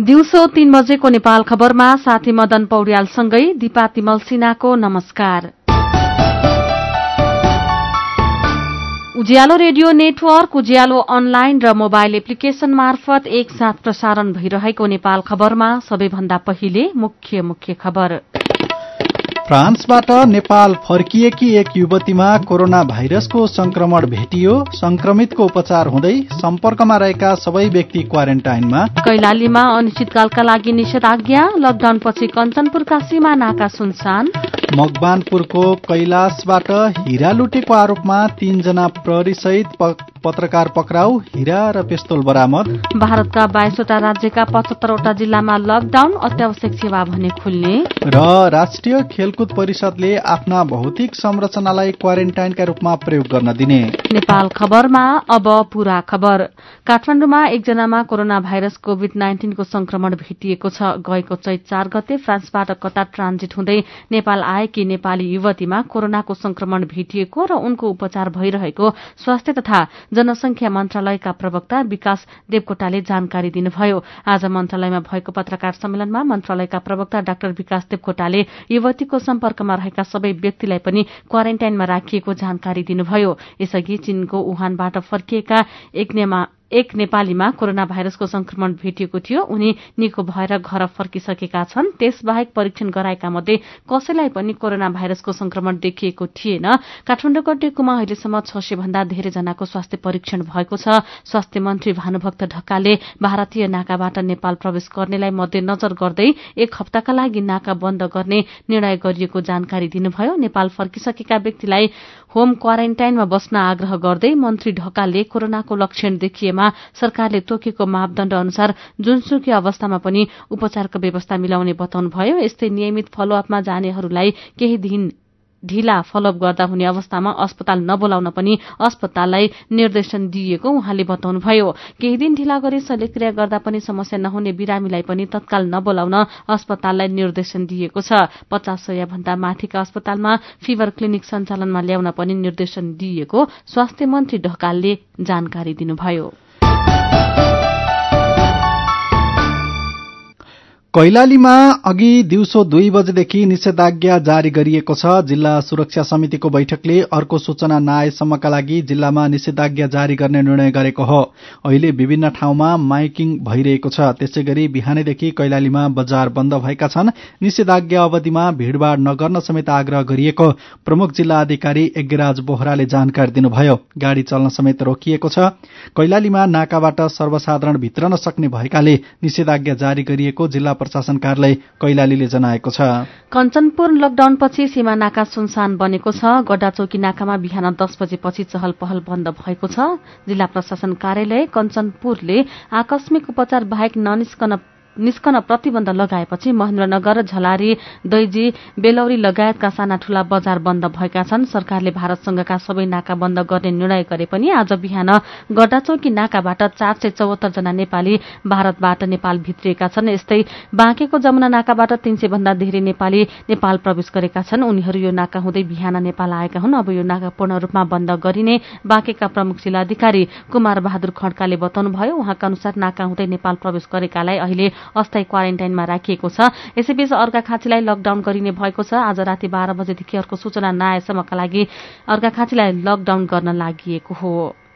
दिउँसो 3 बजेको नेपाल खबरमा साथी मदन पौड्यालसँगै दिपा तिमल सिन्हाको नमस्कार। Ujyalo radio network, Ujyalo online र मोबाइल एप्लिकेशन मार्फत एकसाथ प्रसारण भइरहेको नेपाल खबरमा सबैभन्दा पहिले मुख्य खबर। फ्रान्सबाट नेपाल फर्किएकी एक युवतीमा कोरोना भाइरसको संक्रमण भेटियो। संक्रमितको उपचार हुँदै सम्पर्कमा रहेका सबै व्यक्ति क्वारेन्टाइनमा। कैलालीमा अनिश्चितकालका लागि निषेधाज्ञा, लकडाउनपछि कञ्चनपुरका सीमा नाका सुनसान। मकवानपुरको कैलाशबाट हिरा लुटेको आरोपमा 3 जना प्रहरीसहित पत्रकार पक्राउ, हिरा र पिस्तोल बरामद। भारतका 22वटा राज्यका 75वटा जिल्लामा लकडाउन, अत्यावश्यक सेवा भने खुल्ने। र राष्ट्रिय खेलकुद परिषदले आफ्ना भौतिक संरचनालाई क्वारेन्टाइनका रूपमा प्रयोग गर्न दिने। नेपाल खबरमा अब पूरा खबर। काठमाडौँमा एकजनामा कोरोना भाइरस कोभिड-19 को संक्रमण भेटिएको छ। गएको चैत 4 गते फ्रान्सबाट कतार ट्रान्जिट हुँदै नेपाल आएकी नेपाली युवतीमा कोरोनाको संक्रमण भेटिएको र उनको उपचार भइरहेको स्वास्थ्य तथा जनसंख्या मन्त्रालयका प्रवक्ता विकास देवकोटाले जानकारी दिनुभयो। आज मन्त्रालयमा भएको पत्रकार सम्मेलनमा मन्त्रालयका प्रवक्ता डाक्टर विकास देवकोटाले युवतीको सम्पर्कमा रहेका सबै व्यक्तिलाई पनि क्वारेन्टाइनमा राखिएको जानकारी दिनुभयो। यसअघि चीनको वुहानबाट फर्किएका एक नेपालीमा कोरोना भाइरसको संक्रमण भेटिएको थियो। उनी निको भएर घर फर्किसकेका छन्। त्यसबाहेक परीक्षण गराएका मध्ये कसैलाई पनि कोरोना भाइरसको संक्रमण देखिएको थिएन। काठमाडौँको टेकुमा अहिलेसम्म 600 भन्दा धेरै जनाको स्वास्थ्य परीक्षण भएको छ। स्वास्थ्य मन्त्री भानुभक्त ढकालले भारतीय नाकाबाट नेपाल प्रवेश गर्नेलाई मध्यनजर गर्दै 1 हप्ताका लागि नाका बन्द गर्ने निर्णय गरिएको जानकारी दिनुभयो। नेपाल फर्किसकेका व्यक्तिलाई होम क्वारेन्टाइनमा बस्न आग्रह गर्दै मन्त्री ढकालले कोरोनाको लक्षण देखिएमा सरकारले तोकेको मापदण्ड अनुसार जुनसुकै अवस्थामा पनि उपचारको व्यवस्था मिलाउने बताउनुभयो। यस्तै नियमित फलोअपमा जानेहरूलाई केही दिन ढिला फलोअप गर्दा हुने अवस्थामा अस्पताल नबोलाउन पनि अस्पताललाई निर्देशन दिएको उहाँले बताउनुभयो। केही दिन ढिला गरी शल्यक्रिया गर्दा पनि समस्या नहुने बिरामीलाई पनि तत्काल नबोलाउन अस्पताललाई निर्देशन दिएको छ। 50 भन्दा माथिका अस्पतालमा फिभर क्लिनिक सञ्चालनमा ल्याउन पनि निर्देशन दिएको स्वास्थ्य मन्त्री ढकालले जानकारी दिनुभयो। कैलालीमा अघि दिउँसो 2 बजेदेखि निषेधाज्ञा जारी गरिएको छ। जिल्ला सुरक्षा समितिको बैठकले अर्को सूचना नआएसम्मका लागि जिल्लामा निषेधाज्ञा जारी गर्ने निर्णय गरेको हो। अहिले विभिन्न ठाउँमा माइकिङ भइरहेको छ। त्यसैगरी बिहानैदेखि कैलालीमा बजार बन्द भएका छन्। निषेधाज्ञा अवधिमा भीड़भाड़ नगर्न समेत आग्रह गरिएको प्रमुख जिल्ला अधिकारी यज्ञराज बोहराले जानकारी दिनुभयो। गाड़ी चल्न समेत रोकिएको छ। कैलालीमा नाकाबाट सर्वसाधारण भित्र नसक्ने भएकाले निषेधाज्ञा जारी गरिएको जिल्ला प्रशासन कार्यालय कैलालीले जनाएको छ। कञ्चनपुर लकडाउनपछि सीमा नाका सुनसान बनेको छ। गड्डाचौकी नाकामा बिहान 10 बजेपछि चहल पहल बन्द भएको छ। जिल्ला प्रशासन कार्यालय कञ्चनपुरले आकस्मिक उपचार बाहेक निस्कन प्रतिबन्ध लगाएपछि महेन्द्रनगर, झलारी, दैजी, बेलौरी लगायतका साना ठूला बजार बन्द भएका छन्। सरकारले भारतसँगका सबै नाका बन्द गर्ने निर्णय गरे पनि आज बिहान गड्डाचौकी नाकाबाट 474 जना नेपाली भारतबाट नेपाल भित्रिएका छन्। यस्तै बाँकेको जमुना नाकाबाट 300 भन्दा धेरै नेपाली नेपाल प्रवेश गरेका छन्। उनीहरू यो नाका हुँदै बिहान नेपाल आएका हुन्। अब यो नाका पूर्ण रूपमा बन्द गरिने बाँकेका प्रमुख जिल्लाधिकारी कुमार बहादुर खड्काले बताउनुभयो। उहाँका अनुसार नाका हुँदै नेपाल प्रवेश गरेकालाई अहिले अस्थायी क्वारेन्टाइनमा राखिएको छ। यसैबीच अर्घाखाँचीलाई लकडाउन गरिने भएको छ। आज राति 12 बजेदेखि अर्को सूचना नआएसम्मका लागि अर्घाखाँचीलाई लकडाउन गर्न लागि हो।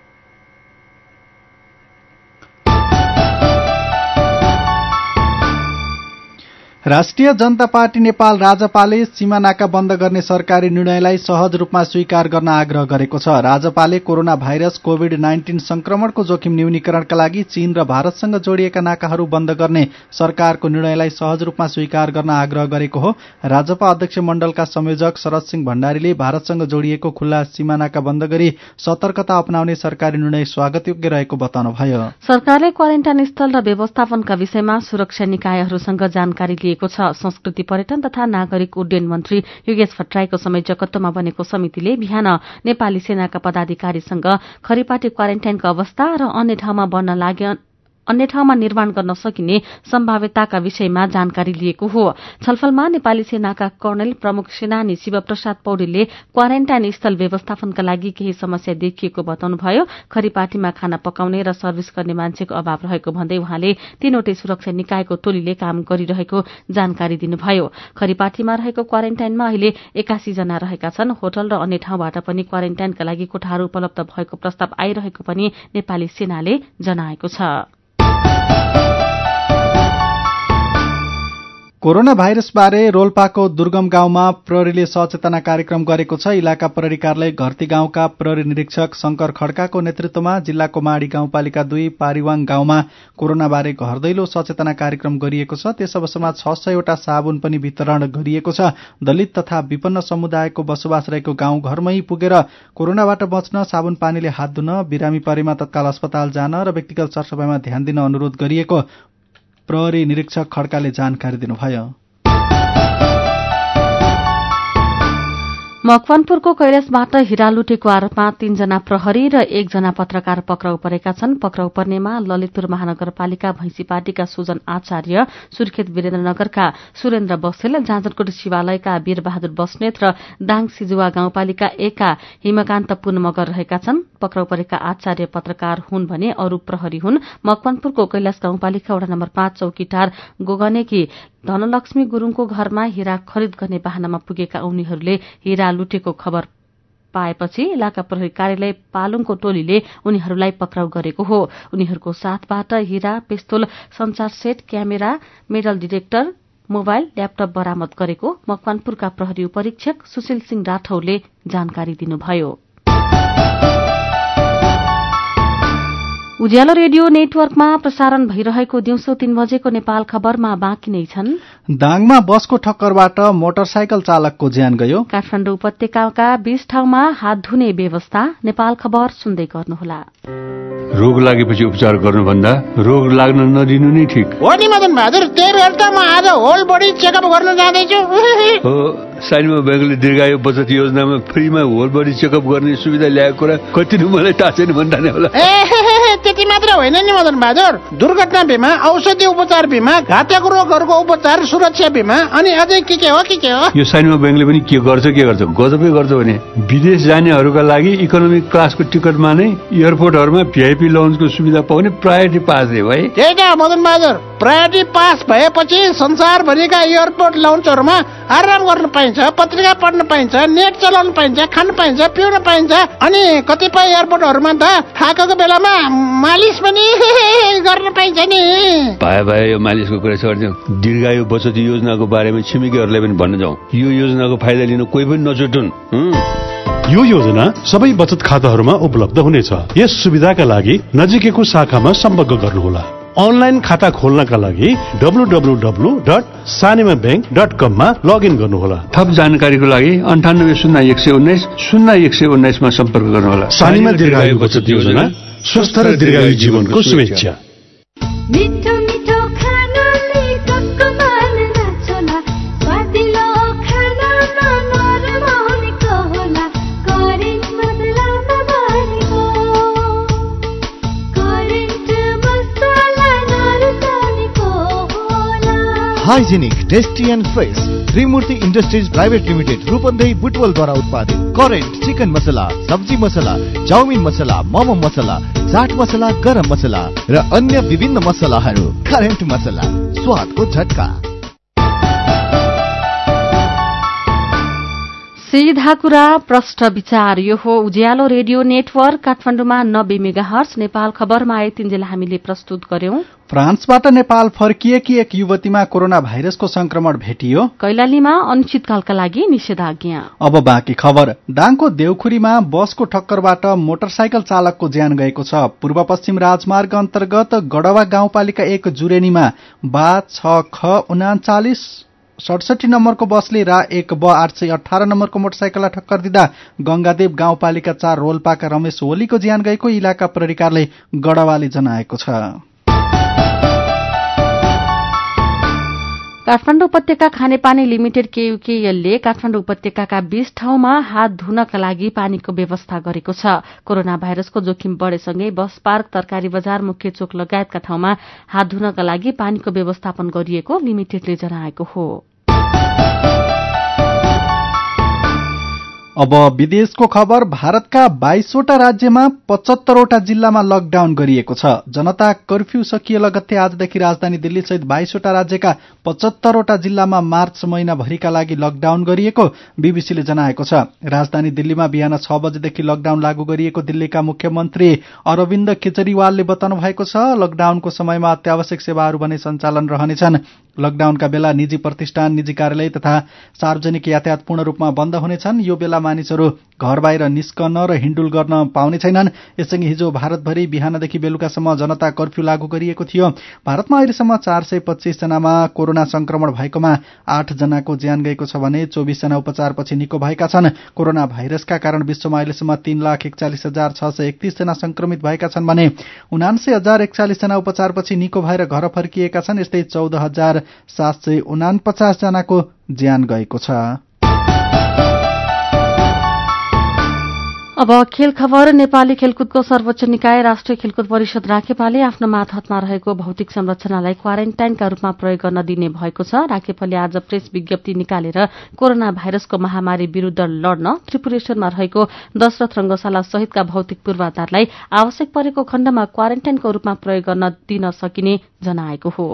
राष्ट्रिय जनता पार्टी नेपाल राजपाले सीमा नाका बन्द गर्ने सरकारी निर्णयलाई सहज रूपमा स्वीकार गर्न आग्रह गरेको छ। राजपाले कोरोना भाइरस कोभिड-19 संक्रमणको जोखिम न्यूनीकरणका लागि चीन र भारतसँग जोडिएका नाकाहरू बन्द गर्ने सरकारको निर्णयलाई सहज रूपमा स्वीकार गर्न आग्रह गरेको हो। राजपा अध्यक्ष मण्डलका संयोजक शरद सिंह भण्डारीले भारतसँग जोडिएको खुल्ला सीमा नाका बन्द गरी सतर्कता अपनाउने सरकारी निर्णय स्वागतयोग्य रहेको बताउनुभयो। सरकारले क्वारेन्टाइन स्थल र व्यवस्थापनका विषयमा सुरक्षा निकायहरूसँग जानकारी लिएको छ। संस्कृति पर्यटन तथा नागरिक उड्डयन मन्त्री योगेश भट्टराईको संयोजकत्वमा बनेको समितिले बिहान नेपाली सेनाका पदाधिकारीसँग खरिपाटी क्वारेन्टाइनको अवस्था र अन्य ठाउँमा बन्न अन्य ठाउँमा निर्माण गर्न सकिने सम्भाव्यताका विषयमा जानकारी लिएको हो। छलफलमा नेपाली सेनाका कर्णेल प्रमुख सेनानी शिवप्रसाद पौडेलले क्वारेन्टाइन स्थल व्यवस्थापनका लागि केही समस्या देखिएको बताउनुभयो। खरीपाटीमा खाना पकाउने र सर्भिस गर्ने मान्छेको अभाव रहेको भन्दै उहाँले 3वटै सुरक्षा निकायको टोलीले काम गरिरहेको जानकारी दिनुभयो। खरीपाटीमा रहेको क्वारेन्टाइनमा अहिले 81 जना रहेका छन्। होटल र अन्य ठाउँबाट पनि क्वारेन्टाइनका लागि कोठाहरू उपलब्ध भएको प्रस्ताव आइरहेको पनि नेपाली सेनाले जनाएको छ। कोरोना भाइरसबारे रोल्पाको दुर्गम गाउँमा प्रहरीले सचेतना कार्यक्रम गरेको छ। इलाका प्रहरी कार्यालय घरती गाउँका प्रहरी निरीक्षक शंकर खड्काको नेतृत्वमा जिल्लाको माडी गाउँपालिका 2 पारिवाङ गाउँमा कोरोनाबारे घर दैलो सचेतना कार्यक्रम गरिएको छ। त्यस अवसरमा 600 वटा साबुन पनि वितरण गरिएको छ। दलित तथा विपन्न समुदायको बसोबास रहेको गाउँ घरमै पुगेर कोरोनाबाट बच्न साबुन पानीले हात धुन, बिरामी परेमा तत्काल अस्पताल जान र व्यक्तिगत सरसफाइमा ध्यान दिन अनुरोध गरिएको प्रहरी निरीक्षक खड्काले जानकारी दिनुभयो। मकवानपुरको कैलाशबाट हिरा लुटेको आरोपमा 3 जना प्रहरी र 1 जना पत्रकार पक्राउ परेका छन्। पक्राउ पर्नेमा ललितपुर महानगरपालिका भैंसीपाटीका सुजन आचार्य, सुर्खेत वीरेन्द्रनगरका सुरेन्द्र बस्नेल, जाजरकोट शिवालयका वीरबहादुर बस्नेत र दाङ सिजुवा गाउँपालिका 1 का हिमकान्त पुन मगर रहेका छन्। पक्राउ परेका आचार्य पत्रकार हुन् भने अरू प्रहरी हुन्। मकवानपुरको कैलाश गाउँपालिका वडा नम्बर 5 चौकीटार गोगनेकी धनलक्ष्मी गुरूङको घरमा हिरा खरिद गर्ने वाहनामा पुगेका उनीहरूले हिरा लुटेको खबर पाएपछि इलाका प्रहरी कार्यालय पालुङको टोलीले उनीहरूलाई पक्राउ गरेको हो। उनीहरूको साथबाट हिरा, पिस्तोल, संचार set, camera, metal detector, mobile, laptop बरामद गरेको मकवानपुरका प्रहरी उपरीक्षक सुशील सिंह राठौरले जानकारी दिनुभयो। उज्यालो रेडियो नेटवर्कमा प्रसारण भइरहेको दिउँसो 3 बजेको नेपाल खबरमा बाँकी नै छन्। दाङमा बसको ठक्करबाट मोटरसाइकल चालकको ज्यान गयो। काठमाडौँ उपत्यकाका 20 ठाउँमा हात धुने व्यवस्था। नेपाल खबर सुन्दै गर्नुहोला। रोग लागेपछि उपचार गर्नुभन्दा रोग लाग्न नदिनु नै ठिक हो नि मदन बहादुर। त्यही भएर त म आज होल बडी चेकअप गर्न जाँदैछु। हो, साइनमा बैंकले दीर्घायु बचत योजनामा फ्रीमा होल बडी चेकअप गर्ने सुविधा ल्याएको कुरा कति नै मलाई थाहा छैन भन्ने होला। त्यति मात्र होइन नि मदन बहादुर, दुर्घटना बिमा, औषधि उपचार बिमा, घातक रोगहरूको उपचार सुरक्षा बिमा, अनि अझै के हो। यो साइनमा बैंकले पनि के गर्छ गजबै गर्छ भने विदेश जानेहरूका लागि इकोनोमिक क्लासको टिकटमा नै एयरपोर्टहरूमा भिआइपी लाउन्जको सुविधा पाउने प्रायोरिटी पास दिए भाइ। त्यही त मदन बहादुर, प्रायोरिटी पास भएपछि संसारभरिका एयरपोर्ट लाउन्जहरूमा आराम गर्न पाइन्छ, पत्रिका पढ्न पाइन्छ, नेट चलाउन पाइन्छ, खान पाइन्छ, पिउन पाइन्छ, अनि कतिपय एयरपोर्टहरूमा त थाकेको बेलामा मालिस पनि गर्न पाइन्छ नि। भाइ यो मालिसको कुरा छोड्दिउँ। दीर्घायु बचत योजनाको बारेमा छिमेकीहरूलाई पनि भन्न जाउँ। यो योजनाको फाइदा लिन कोही पनि नछुटुन्। यो योजना सबै बचत खाताहरूमा उपलब्ध हुनेछ। यस सुविधाका लागि नजिकैको शाखामा सम्पर्क गर्नुहोला। अनलाइन खाता खोल्नका लागि www.sanemabank.com मा लगइन गर्नुहोला। थप जानकारीको लागि 980119 मा सम्पर्क गर्नुहोला। सानिमा दीर्घायु बचत योजना, स्वस्थ र दीर्घायु जीवनको शुभेच्छा। मिठो मिठो खानाले टक्क मान नाचोला, स्वादिलो खानामा नरम हुनेको होला, करेन्ट मसलामा भरेको, करेन्ट मसला नरुचानेको होला। Hygienic, tasty and fresh Trimurti industries private limited Rupandehi बुटवलद्वारा उत्पादित करेन्ट चिकन मसला, सब्जी मसला, चाउमिन मसला, मोमो मसला, चाट मसला, गरम मसला र अन्य विभिन्न मसलाहरू। करेन्ट मसला, स्वादको झट्का। सीधा कुरा, प्रष्ट विचार। यो हो उज्यालो रेडियो नेटवर्क काठमाडौँमा 90 मेगाहर्ट्ज। नेपाल खबरमा आइतिन्जेल हामीले प्रस्तुत गर्यौं। फ्रान्सबाट नेपाल फर्किएकी एक युवतीमा कोरोना भाइरसको संक्रमण भेटियो। कैलालीमा अनिश्चितकालका लागि निषेधाज्ञा। अब बाँकी खबर। दाङको देउखुरीमा बसको ठक्करबाट मोटरसाइकल चालकको ज्यान गएको छ। पूर्व पश्चिम राजमार्ग अन्तर्गत गडवा गाउँपालिका 1 जुरेनीमा बा 6ख4967 नम्बरको बसले रा1 ब 818 नम्बरको मोटरसाइकललाई टक्कर दिँदा गंगादेव गाउँपालिका 4 रोल्पाका रमेश ओलीको ज्यान गएको इलाका प्रहरी कार्यालय गडवाले जनाएको छ। काठमाडौँ उपत्यका खानेपानी लिमिटेड केयुकेएलले काठमाडौँ उपत्यकाका 20 ठाउँमा हात धुनका लागि पानीको व्यवस्था गरेको छ। कोरोना भाइरसको जोखिम बढ़ेसँगै बस पार्क, तरकारी बजार, मुख्य चोक लगायतका ठाउँमा हात धुनका लागि पानीको व्यवस्थापन गरिएको लिमिटेडले जनाएको हो। अब विदेशको खबर। भारतका 22वटा राज्यमा 75वटा जिल्लामा लकडाउन गरिएको छ। जनता कर्फ्यू सकिए लगत्तै आजदेखि राजधानी दिल्ली सहित 22वटा राज्यका 75वटा जिल्लामा मार्च महिनाभरिका लागि लकडाउन गरिएको बीबीसीले जनाएको छ। राजधानी दिल्लीमा बिहान 6 बजेदेखि लकडाउन लागू गरिएको दिल्लीका मुख्यमन्त्री अरविन्द केजरीवालले बताउनु भएको छ। लकडाउनको समयमा अत्यावश्यक सेवाहरू भने सञ्चालन रहनेछन्। लकडाउनका बेला निजी प्रतिष्ठान, निजी कार्यालय तथा सार्वजनिक यातायात पूर्ण रूपमा बन्द हुनेछन्। यो बेला मानिसहरू घर बाहिर निस्कन र हिँडुल गर्न पाउने छैनन्। यससँगै हिजो भारतभरि बिहानदेखि बेलुकासम्म जनता कर्फ्यू लागू गरिएको थियो। भारतमा अहिलेसम्म 425 जनामा कोरोना संक्रमण भएकोमा 8 जनाको ज्यान गएको छ भने 24 जना उपचारपछि निको भएका छन्। कोरोना भाइरसका कारण विश्वमा अहिलेसम्म 3,41,631 जना संक्रमित भएका छन् भने 79,041 जना उपचारपछि निको भएर घर फर्किएका छन्। यस्तै 14,749 जनाको ज्यान गएको छ। अब खेल खबर। नेपाली खेलकुदको सर्वोच्च निकाय राष्ट्रिय खेलकुद परिषद राखेपाले आफ्नो मातहतमा रहेको भौतिक संरचनालाई क्वारेन्टाइनका रूपमा प्रयोग गर्न दिने भएको छ। राखेपाले आज प्रेस विज्ञप्ति निकालेर कोरोना भाइरसको महामारी विरूद्ध लड्न त्रिपुरेश्वरमा रहेको दशरथ रंगशाला सहितका भौतिक पूर्वाधारलाई आवश्यक परेको खण्डमा क्वारेन्टाइनको रूपमा प्रयोग गर्न दिन सकिने जनाएको हो।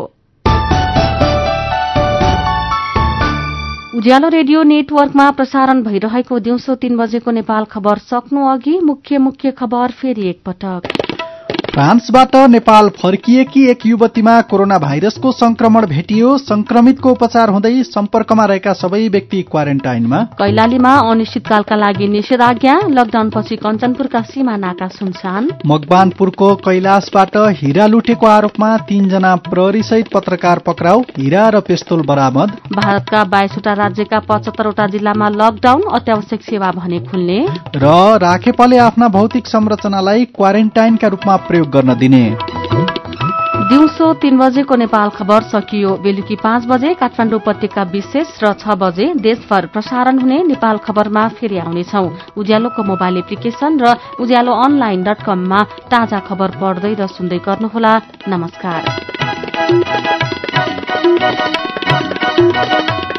उज्यालो रेडियो नेटवर्कमा प्रसारण भइरहेको दिउँसो 3 बजेको नेपाल खबर सक्नु अघि मुख्य खबर फेरि एकपटक। फ्रान्सबाट नेपाल फर्किएकी एक युवतीमा कोरोना भाइरसको संक्रमण भेटियो। संक्रमितको उपचार हुँदै सम्पर्कमा रहेका सबै व्यक्ति क्वारेन्टाइनमा। कैलालीमा अनिश्चितकालका लागि निषेधाज्ञा। लकडाउनपछि कञ्चनपुरका सीमा नाका सुनसान। मकवानपुरको कैलाशबाट हिरा लुटेको आरोपमा 3 जना प्रहरीसहित पत्रकार पक्राउ। हिरा र पिस्तोल बरामद। भारतका 22वटा राज्यका 75वटा जिल्लामा लकडाउन, अत्यावश्यक सेवा भने खुल्ने। र राखेपाले आफ्ना भौतिक संरचनालाई क्वारेन्टाइनका रूपमा प्रयोग गर्न दिने। दिउँसो 3 बजेको नेपाल खबर सकियो। बेलुकी 5 बजे काठमाडौँ उपत्यका विशेष र 6 बजे देशभर प्रसारण हुने नेपाल खबरमा फेरि आउनेछौ। उज्यालोको मोबाइल एप्लिकेशन र उज्यालोonline.com मा ताजा खबर पढ्दै र सुन्दै गर्नुहोला। नमस्कार।